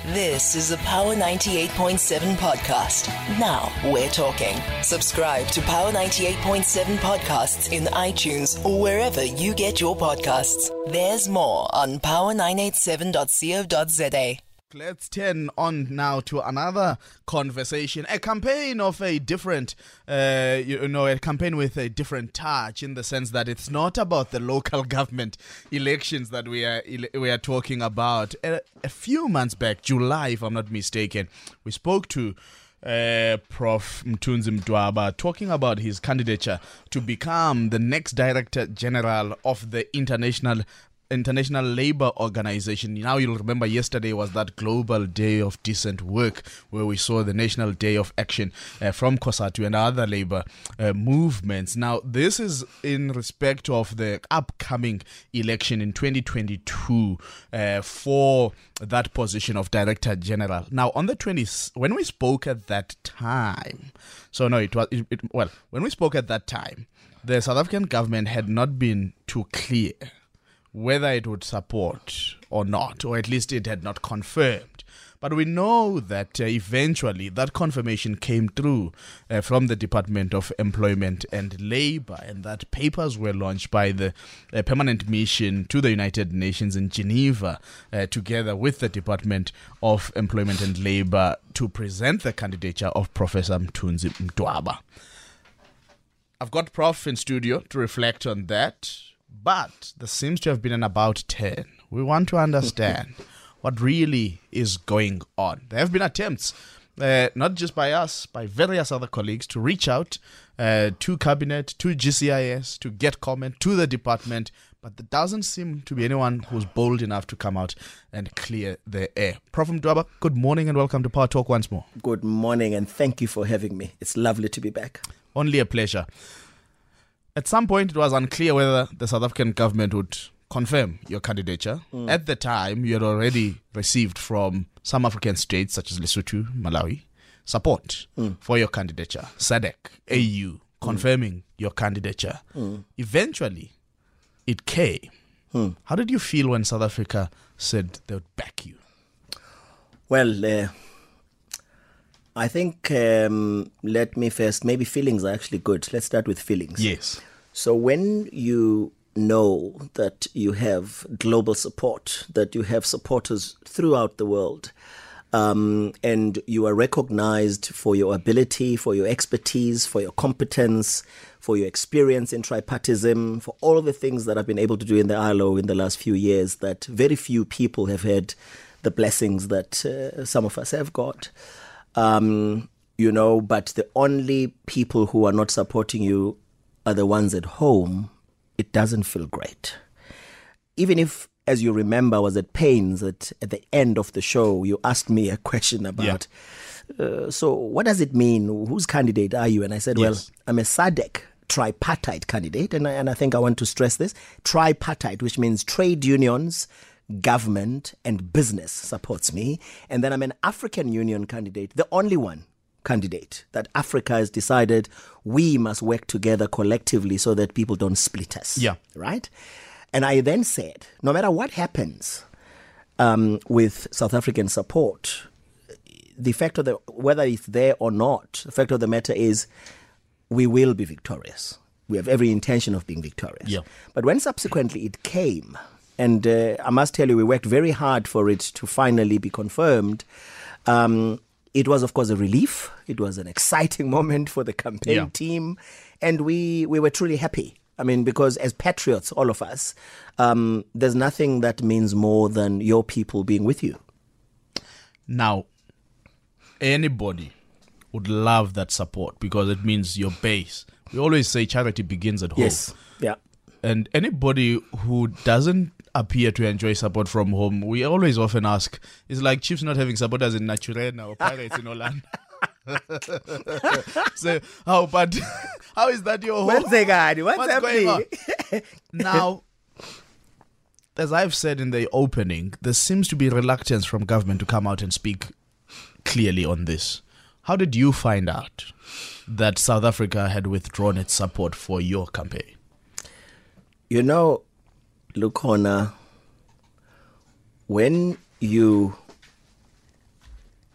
This is a Power 98.7 podcast. Now we're talking. Subscribe to Power 98.7 podcasts in iTunes or wherever you get your podcasts. There's more on power987.co.za. Let's turn on now to another conversation, a campaign of a different, a campaign with a different touch, in the sense that it's not about the local government elections that we are talking about. A few months back, July, if I'm not mistaken, we spoke to Prof. Mthunzi Mntwaba, talking about his candidature to become the next Director General of the International Labour Organization. Now you'll remember yesterday was that Global Day of Decent Work, where we saw the National Day of Action from COSATU and other labour movements. Now this is in respect of the upcoming election in 2022 for that position of Director General. Now on the 20th, when we spoke at that time, when we spoke at that time, the South African government had not been too clear whether it would support or not, or at least it had not confirmed. But we know that eventually that confirmation came through from the Department of Employment and Labour, and that papers were launched by the Permanent Mission to the United Nations in Geneva, together with the Department of Employment and Labour, to present the candidature of Professor Mthunzi Mntwaba. I've got Prof in studio to reflect on that. But there seems to have been an about turn. We want to understand what really is going on. There have been attempts, not just by us, by various other colleagues, to reach out to Cabinet, to GCIS, to get comment, to the department. But there doesn't seem to be anyone who's bold enough to come out and clear the air. Prof. Mntwaba, good morning and welcome to Power Talk once more. Good morning and thank you for having me. It's lovely to be back. Only a pleasure. At some point, it was unclear whether the South African government would confirm your candidature. At the time, you had already received from some African states, such as Lesotho, Malawi, support for your candidature. SADC, AU, confirming your candidature. Eventually, it came. How did you feel when South Africa said they would back you? Well, I think, let me first, maybe feelings are actually good. Let's start with feelings. Yes. So when you know that you have global support, that you have supporters throughout the world, and you are recognized for your ability, for your expertise, for your competence, for your experience in tripartism, for all the things that I've been able to do in the ILO in the last few years, that very few people have had the blessings that some of us have got. But the only people who are not supporting you are the ones at home. It doesn't feel great. Even if, as you remember, I was at pains that at the end of the show, you asked me a question about, so what does it mean? Whose candidate are you? And I said, well, I'm a SADC tripartite candidate. And I think I want to stress this. Tripartite, which means trade unions, government and business supports me. And then I'm an African Union candidate, the only one candidate that Africa has decided we must work together collectively so that people don't split us. Yeah. Right? And I then said, no matter what happens with South African support, the fact of whether it's there or not, the fact of the matter is we will be victorious. We have every intention of being victorious. Yeah. But when subsequently it came, and I must tell you, we worked very hard for it to finally be confirmed. It was, of course, a relief. It was an exciting moment for the campaign team. And we were truly happy. I mean, because as patriots, all of us, there's nothing that means more than your people being with you. Now, anybody would love that support because it means your base. We always say charity begins at home. Yes, yeah. And anybody who doesn't appear to enjoy support from home, we always often ask, it's like Chiefs not having supporters in Naturena or Pirates in Orlando. So, how is that your home? What's going on? Now, as I've said in the opening, there seems to be reluctance from government to come out and speak clearly on this. How did you find out that South Africa had withdrawn its support for your campaign? Lukhona, when you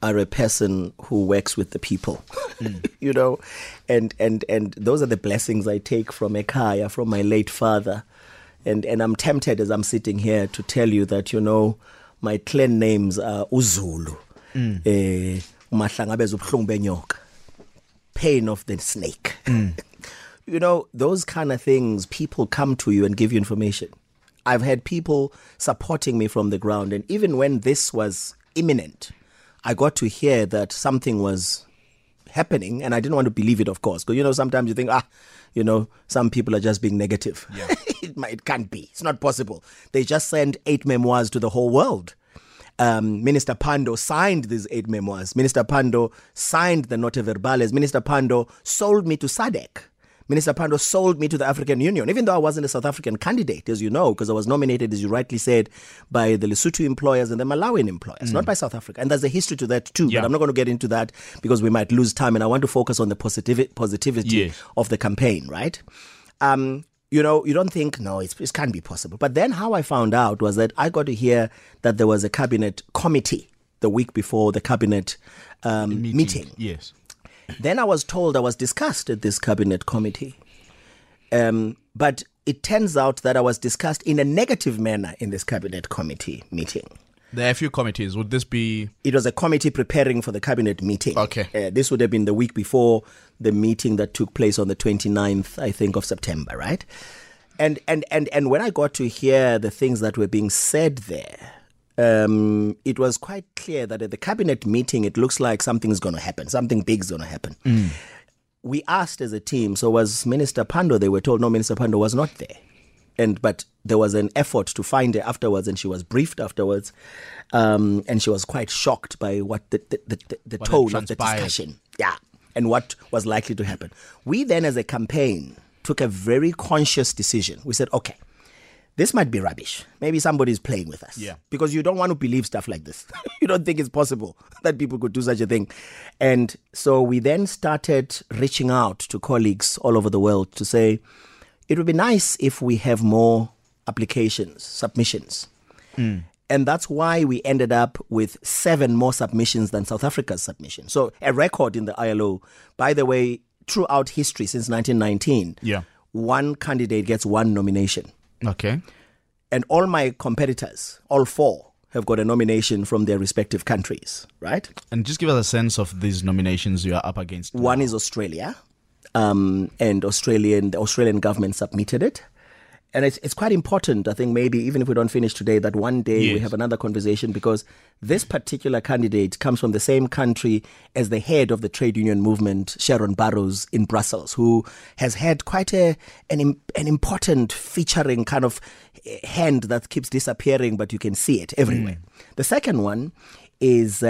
are a person who works with the people, you know, and those are the blessings I take from Ekhaya, from my late father. And I'm tempted as I'm sitting here to tell you that, you know, my clan names are Uzulu, Umahlangabeza ubuhlungu benyoka, pain of the snake. You know, those kind of things, people come to you and give you information. I've had people supporting me from the ground, and even when this was imminent, I got to hear that something was happening, and I didn't want to believe it, of course, because, you know, sometimes you think, you know, some people are just being negative. Yeah. It can't be. It's not possible. They just sent 8 memoirs to the whole world. Minister Pandor signed these 8 memoirs. Minister Pandor signed the Note Verbales. Minister Pandor sold me to SADC. Minister Pandor sold me to the African Union, even though I wasn't a South African candidate, as you know, because I was nominated, as you rightly said, by the Lesotho employers and the Malawian employers, not by South Africa. And there's a history to that too, but I'm not going to get into that because we might lose time, and I want to focus on the positivity of the campaign, right? You know, you don't think, no, it can't be possible. But then how I found out was that I got to hear that there was a cabinet committee the week before the cabinet meeting. Yes. Then I was told I was discussed at this cabinet committee. But it turns out that I was discussed in a negative manner in this cabinet committee meeting. There are a few committees. Would this be... It was a committee preparing for the cabinet meeting. Okay. This would have been the week before the meeting that took place on the 29th, I think, of September, right? And when I got to hear the things that were being said there, it was quite clear that at the cabinet meeting, it looks like something's going to happen. Something big's going to happen. We asked as a team, so was Minister Pandor? They were told, no, Minister Pandor was not there. But there was an effort to find her afterwards, and she was briefed afterwards. And she was quite shocked by what the tone of the discussion. Yeah. And what was likely to happen. We then, as a campaign, took a very conscious decision. We said, okay, this might be rubbish. Maybe somebody's playing with us. Yeah. Because you don't want to believe stuff like this. You don't think it's possible that people could do such a thing. And so we then started reaching out to colleagues all over the world to say, it would be nice if we have more submissions. And that's why we ended up with 7 more submissions than South Africa's submission. So a record in the ILO. By the way, throughout history since 1919, one candidate gets 1 nomination. Okay. And all my competitors, all 4, have got a nomination from their respective countries, right? And just give us a sense of these nominations you are up against. One is Australia, and the Australian government submitted it. And it's quite important, I think, maybe even if we don't finish today, that one day we have another conversation, because this particular candidate comes from the same country as the head of the trade union movement, Sharon Barrows, in Brussels, who has had quite an important featuring kind of hand that keeps disappearing, but you can see it everywhere. The second one is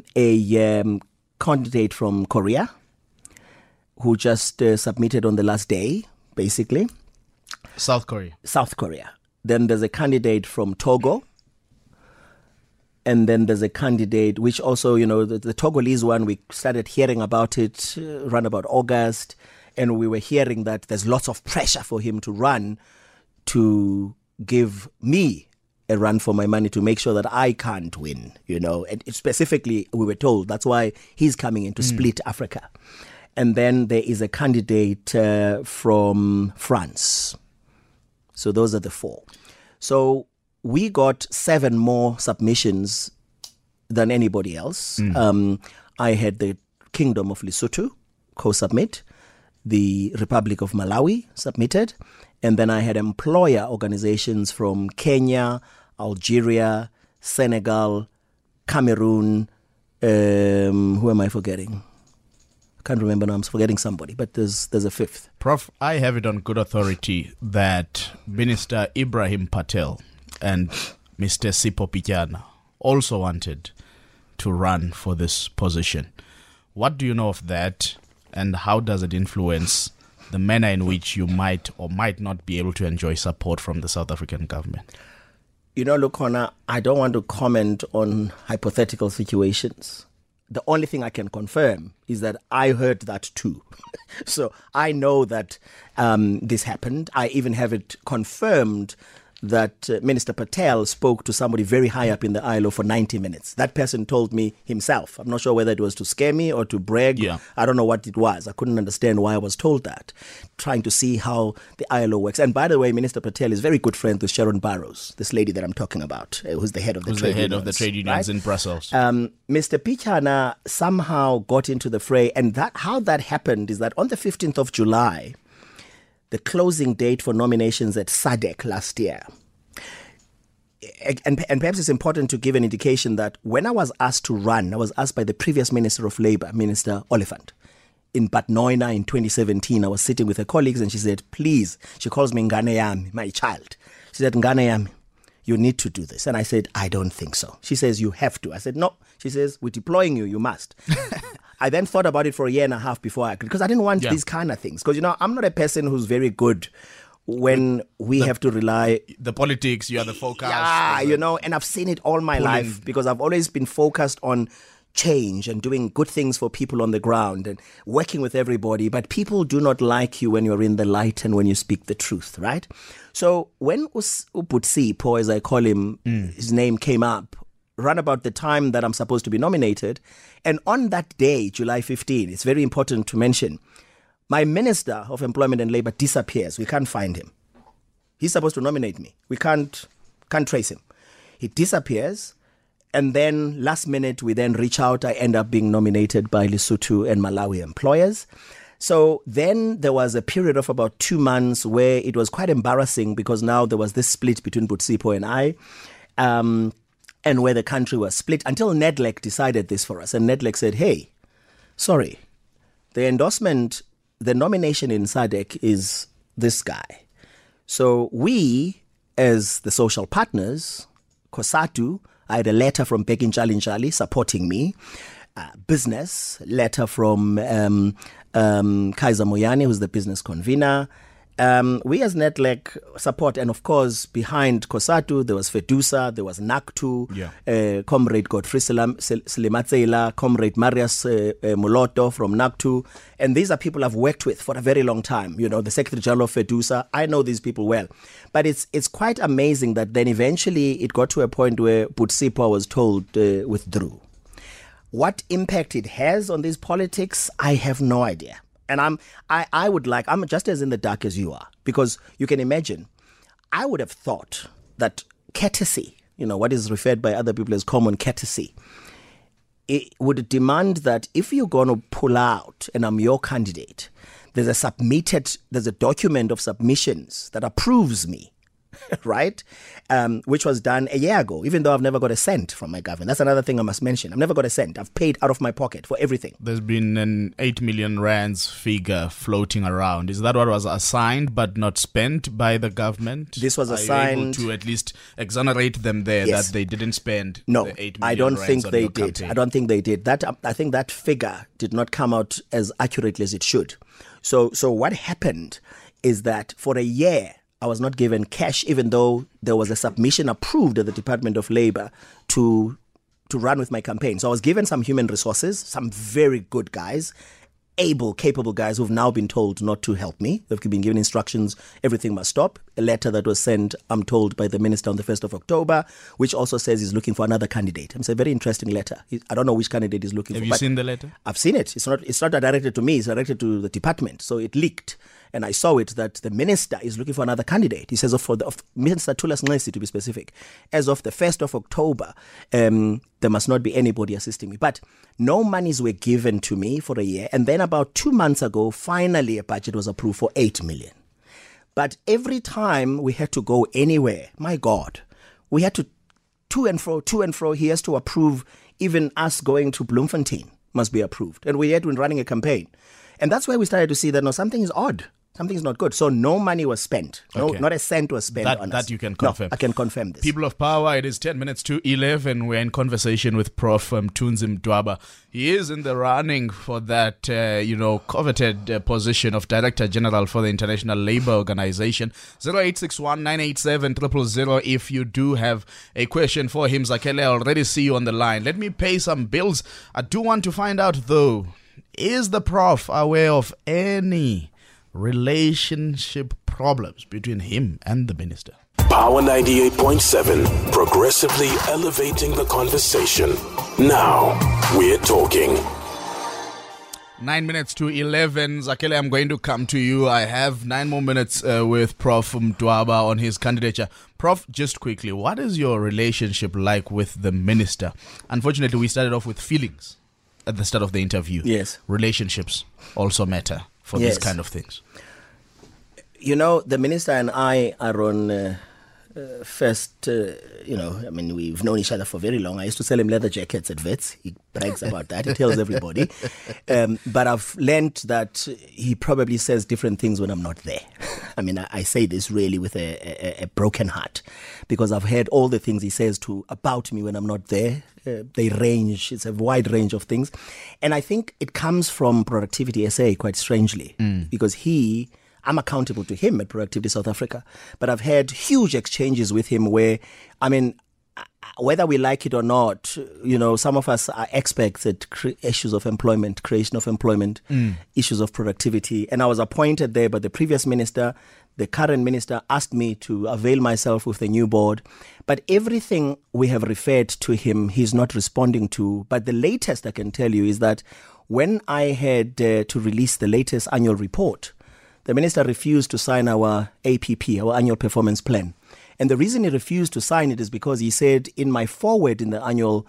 a candidate from Korea who just submitted on the last day, basically. South Korea. Then there's a candidate from Togo. And then there's a candidate, which also, you know, the Togolese one, we started hearing about it around about August. And we were hearing that there's lots of pressure for him to run, to give me a run for my money, to make sure that I can't win, you know. And specifically, we were told that's why he's coming in to split Africa. And then there is a candidate from France. So those are the 4. So we got 7 more submissions than anybody else. I had the Kingdom of Lesotho co-submit, the Republic of Malawi submitted, and then I had employer organizations from Kenya, Algeria, Senegal, Cameroon. Who am I forgetting? Can't remember now. I'm forgetting somebody, but there's a 5th. Prof, I have it on good authority that Minister Ibrahim Patel and Mr. Sipho Pityana also wanted to run for this position. What do you know of that, and how does it influence the manner in which you might or might not be able to enjoy support from the South African government? You know, Lukhona, I don't want to comment on hypothetical situations. The only thing I can confirm is that I heard that too. So I know that this happened. I even have it confirmed that Minister Patel spoke to somebody very high up in the ILO for 90 minutes. That person told me himself. I'm not sure whether it was to scare me or to brag. Yeah. I don't know what it was. I couldn't understand why I was told that. Trying to see how the ILO works. And by the way, Minister Patel is very good friends with Sharon Barrows, this lady that I'm talking about, who's the head of the trade unions, in Brussels. Mr. Pichana somehow got into the fray. And how that happened is that on the 15th of July, the closing date for nominations at SADC last year. And perhaps it's important to give an indication that when I was asked to run, I was asked by the previous Minister of Labour, Minister Oliphant. In Batnoina in 2017, I was sitting with her colleagues and she said, please, she calls me Ngane Yami, my child. She said, Ngane Yami, you need to do this. And I said, I don't think so. She says, you have to. I said, no. She says, we're deploying you, you must. I then thought about it for a year and a half before I agreed, because I didn't want these kind of things. Because, I'm not a person who's very good when we have to rely... The politics, you are the focus. Yeah, and I've seen it all my life because I've always been focused on change and doing good things for people on the ground and working with everybody. But people do not like you when you're in the light and when you speak the truth, right? So when Uputsipo, as I call him, his name came up, run about the time that I'm supposed to be nominated. And on that day, July 15, it's very important to mention, my Minister of Employment and Labour disappears. We can't find him. He's supposed to nominate me. We can't trace him. He disappears. And then last minute, we then reach out. I end up being nominated by Lesotho and Malawi employers. So then there was a period of about 2 months where it was quite embarrassing because now there was this split between Butsipo and I. And where the country was split until NEDLEC decided this for us. And NEDLEC said, hey, sorry, the nomination in SADC is this guy. So we, as the social partners, COSATU, I had a letter from Bekin Chalinchali supporting me. Business, letter from Kaiser Moyane, who's the business convener. We as NEDLEC support, and of course behind COSATU there was FEDUSA, there was NACTU, Comrade Godfrey Slimatsela, Comrade Marius Moloto from NACTU, and these are people I've worked with for a very long time. The Secretary General of FEDUSA, I know these people well. But it's quite amazing that then eventually it got to a point where Butsipo was told withdrew. What impact it has on these politics, I have no idea. And I'm just as in the dark as you are, because you can imagine, I would have thought that courtesy, what is referred by other people as common courtesy, it would demand that if you're going to pull out and I'm your candidate, there's a document of submissions that approves me. Right? Which was done a year ago, even though I've never got a cent from my government. That's another thing I must mention. I've never got a cent. I've paid out of my pocket for everything. There's been an 8 million rands figure floating around. Is that what was assigned but not spent by the government? This was assigned. Are you able to at least exonerate them there that they didn't spend the 8 million I don't think rands they on did. campaign? I don't think they did. I think that figure did not come out as accurately as it should. So what happened is that for a year, I was not given cash, even though there was a submission approved at the Department of Labour to run with my campaign. So I was given some human resources, some very good guys, able, capable guys who've now been told not to help me. They've been given instructions, everything must stop. A letter that was sent, I'm told, by the minister on the 1st of October, which also says he's looking for another candidate. It's a very interesting letter. I don't know which candidate he's looking for. Have you seen the letter? I've seen it. It's not directed to me. It's directed to the department. So it leaked. And I saw it that the minister is looking for another candidate. He says, Minister Thulas Nxesi, to be specific, as of the 1st of October, there must not be anybody assisting me. But no monies were given to me for a year. And then about 2 months ago, finally a budget was approved for 8 million. But every time we had to go anywhere, my God, we had to and fro. He has to approve. Even us going to Bloemfontein must be approved. And we had been running a campaign. And that's where we started to see that, something is odd. Something's not good. So no money was spent. No, not a cent was spent on us. That you can confirm. No, I can confirm this. People of Power, it is 10 minutes to 11. We're in conversation with Prof. Tunzi Mdwaba. He is in the running for that, coveted position of Director General for the International Labour Organization. 0861 987 000 if you do have a question for him. Zakele, I already see you on the line. Let me pay some bills. I do want to find out, though, is the Prof aware of any relationship problems between him and the minister? Power 98.7, progressively elevating the conversation. Now we're talking. 9 minutes to 11. Zakele, I'm going to come to you. I have 9 more minutes with Prof. Mdwaba on his candidature. Prof, just quickly, what is your relationship like with the minister? Unfortunately, we started off with feelings at the start of the interview. Yes. Relationships also matter for these kind of things. You know, the minister and I are on we've known each other for very long. I used to sell him leather jackets at Vets. He brags about that. He tells everybody. But I've learned that he probably says different things when I'm not there. I mean, I say this really with a broken heart, because I've heard all the things he says about me when I'm not there. It's a wide range of things. And I think it comes from Productivity SA, quite strangely, because I'm accountable to him at Productivity South Africa. But I've had huge exchanges with him where, I mean, whether we like it or not, you know, some of us are experts at issues of employment, creation of employment, issues of productivity. And I was appointed there, but the previous minister, the current minister, asked me to avail myself with the new board. But everything we have referred to him, he's not responding to. But the latest I can tell you is that when I had to release the latest annual report, the minister refused to sign our APP, our annual performance plan. And the reason he refused to sign it is because he said in my foreword in the annual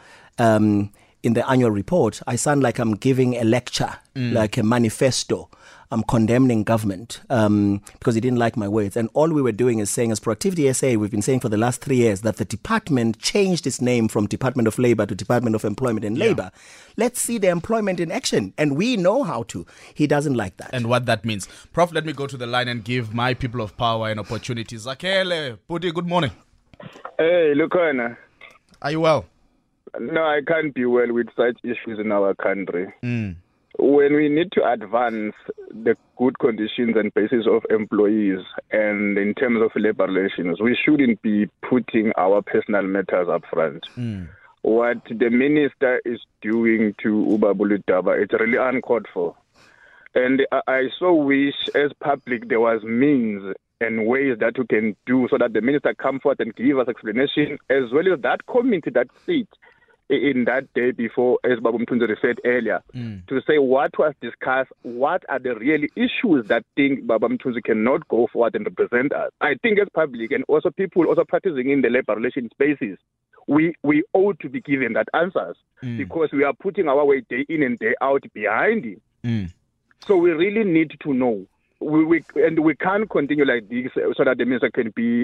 report, I sound like I'm giving a lecture, like a manifesto. I'm condemning government because he didn't like my words. And all we were doing is saying, as Productivity SA, we've been saying for the last 3 years that the department changed its name from Department of Labour to Department of Employment and Labour. Let's see the employment in action. And we know how to. He doesn't like that. And what that means. Prof, let me go to the line and give my people of power an opportunity. Zakele, Puti, good morning. Hey, Lukana. Are you well? No, I can't be well with such issues in our country. When we need to advance the good conditions and basis of employees and in terms of labor relations, we shouldn't be putting our personal matters up front. What the minister is doing to Ubabulu Daba, it's really uncalled for. And I so wish as public there was means and ways that we can do so that the minister come forth and give us explanation, as well as that committee that sits in that day before, as Babu Mthunzi referred earlier, to say what was discussed, what are the real issues that think Babu Mthunzi cannot go forward and represent us. I think as public and also people also practicing in the labor relations spaces, we ought to be given that answers because we are putting our weight day in and day out behind him. So we really need to know. We can't continue like this so that the minister can be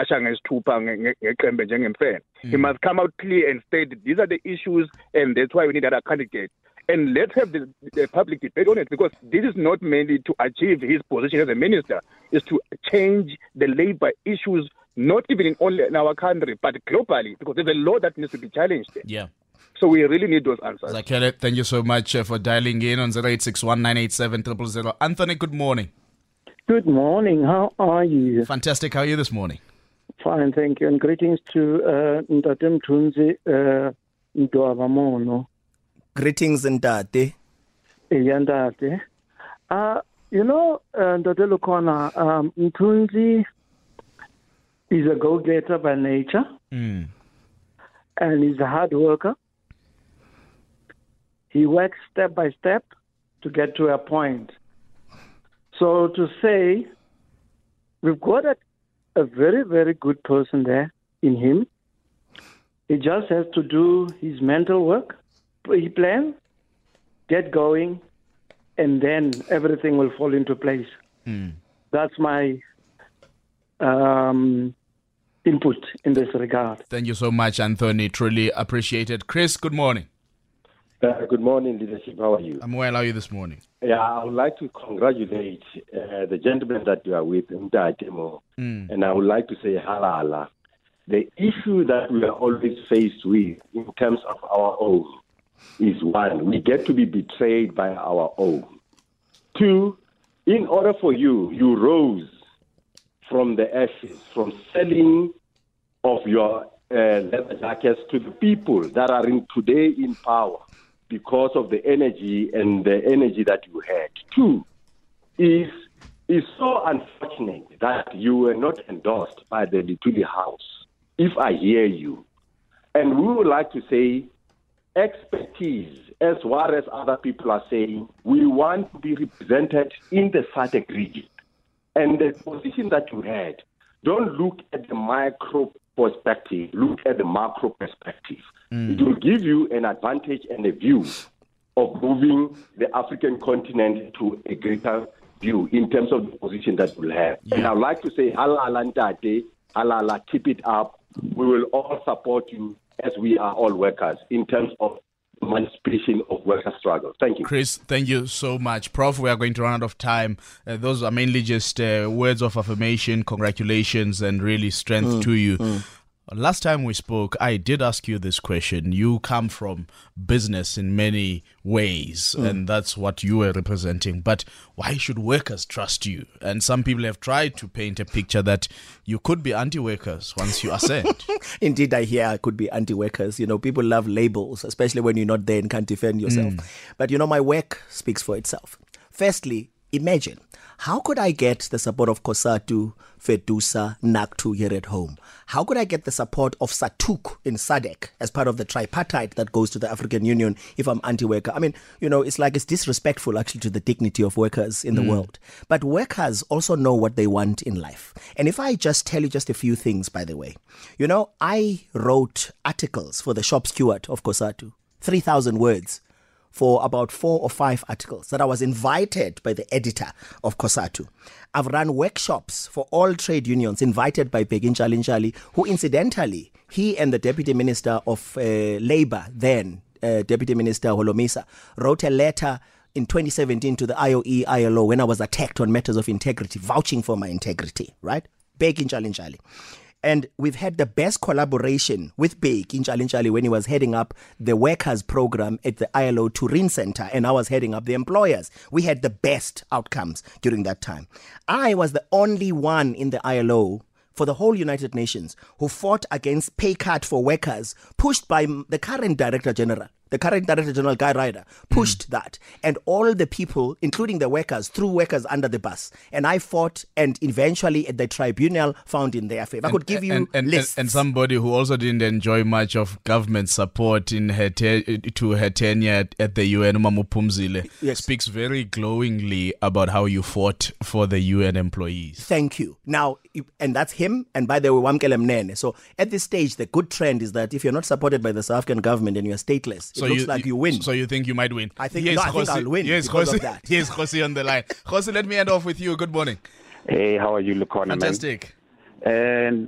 he must come out clear and state these are the issues and that's why we need other candidates. And let's have the public debate on it, because this is not mainly to achieve his position as a minister, it's to change the labor issues, not even only in our country, but globally, because there's a law that needs to be challenged. Yeah. So we really need those answers. Zakele, thank you so much for dialing in on 0861987000. Anthony, good morning. Good morning. How are you? Fantastic. How are you this morning? Fine, thank you. And greetings to Ntate Mthunzi Mdwaba Mono. Greetings, Ntate. Ntate. You know, Ntate Lukona, Mthunzi is a go-getter by nature. And he's a hard worker. He works step by step to get to a point. So to say, we've got a very, very good person there in him. He just has to do his mental work, pre-plan, get going, and then everything will fall into place. That's my input in this regard. Thank you so much, Anthony. Truly appreciated. Chris, good morning. Good morning, leadership. How are you? I'm well. How are you this morning? Yeah, I would like to congratulate the gentleman that you are with, Mtatemo, and I would like to say halala. The issue that we are always faced with in terms of our own is one, we get to be betrayed by our own. Two, in order for you rose from the ashes, from selling of your leather jackets to the people that are today in power, because of the energy and the energy that you had. Two is it's so unfortunate that you were not endorsed by the Lutuli House, if I hear you. And we would like to say expertise, as well as other people are saying, we want to be represented in the SADC region. And the position that you had, don't look at the micro perspective, look at the macro perspective. It will give you an advantage and a view of moving the African continent to a greater view in terms of the position that we'll have. Yeah. And I'd like to say, halala ntate, halala, keep it up. We will all support you as we are all workers in terms of emancipation of worker struggle. Thank you. Chris, thank you so much. Prof, we are going to run out of time. Those are mainly just words of affirmation, congratulations, and really strength to you. Last time we spoke, I did ask you this question. You come from business in many ways, and that's what you were representing. But why should workers trust you? And some people have tried to paint a picture that you could be anti-workers once you ascend. Indeed, I hear I could be anti-workers. You know, people love labels, especially when you're not there and can't defend yourself. But, you know, my work speaks for itself. Firstly, imagine, how could I get the support of COSATU, FEDUSA, NACTU here at home? How could I get the support of SATUC in SADC as part of the tripartite that goes to the African Union if I'm anti-worker? I mean, you know, it's disrespectful actually to the dignity of workers in the world. But workers also know what they want in life. And if I just tell you just a few things, by the way, you know, I wrote articles for the shop steward of COSATU, 3,000 words. For about 4 or 5 articles that I was invited by the editor of COSATU. I've run workshops for all trade unions invited by Bheki Ntshali, who incidentally, he and the Deputy Minister of Labour then, Deputy Minister Holomisa, wrote a letter in 2017 to the IOE, ILO when I was attacked on matters of integrity, vouching for my integrity, right? Bheki Ntshali. And we've had the best collaboration with Bheki Ntshali when he was heading up the workers program at the ILO Turin Center, and I was heading up the employers. We had the best outcomes during that time. I was the only one in the ILO for the whole United Nations who fought against pay cut for workers, pushed by the current Director General. The current Director General, Guy Ryder, pushed that. And all the people, including the workers, threw workers under the bus. And I fought and eventually at the tribunal found in their favor. I could give you lists. And somebody who also didn't enjoy much of government support in her her tenure at the UN, Umamu Phumzile, speaks very glowingly about how you fought for the UN employees. Thank you. Now, and that's him. And by the way, Wamkele Mnene. So at this stage, the good trend is that if you're not supported by the South African government and you're stateless, it looks like you win. So you think you might win? I think I'll win because of that. Here's Khosi on the line. Khosi, let me end off with you. Good morning. Hey, how are you, Lukona? Fantastic. And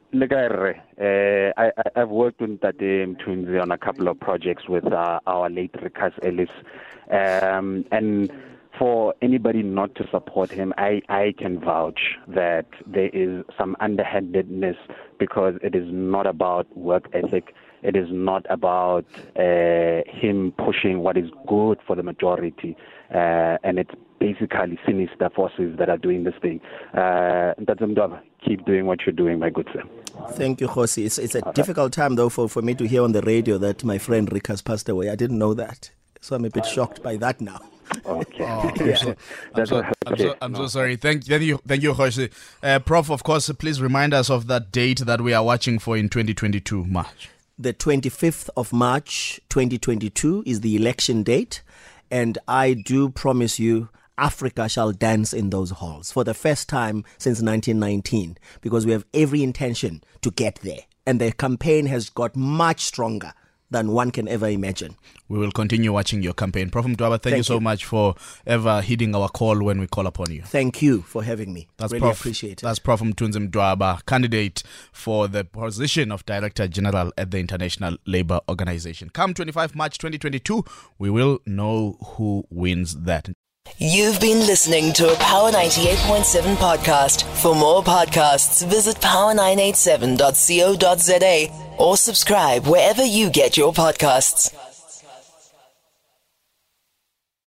I've worked with Tate Mthunzi on a couple of projects with our late Rikas Ellis. And for anybody not to support him, I can vouch that there is some underhandedness because it is not about work ethic. It is not about him pushing what is good for the majority. And it's basically sinister forces that are doing this thing. Keep doing what you're doing, my good sir. Thank you, Khosi. It's a difficult time, though, for me to hear on the radio that my friend Rick has passed away. I didn't know that. So I'm a bit shocked by that now. Okay. I'm so sorry. Thank you, Khosi. Prof, of course, please remind us of that date that we are watching for in 2022, March. The 25th of March, 2022 is the election date. And I do promise you, Africa shall dance in those halls for the first time since 1919, because we have every intention to get there. And the campaign has got much stronger than one can ever imagine. We will continue watching your campaign. Prof. Mdwaba, thank you so much for ever heeding our call when we call upon you. Thank you for having me. Really appreciate it. That's Prof. Mthunzi Mdwaba, candidate for the position of Director General at the International Labour Organization. Come 25 March 2022, we will know who wins that. You've been listening to a Power 98.7 podcast. For more podcasts, visit power987.co.za or subscribe wherever you get your podcasts.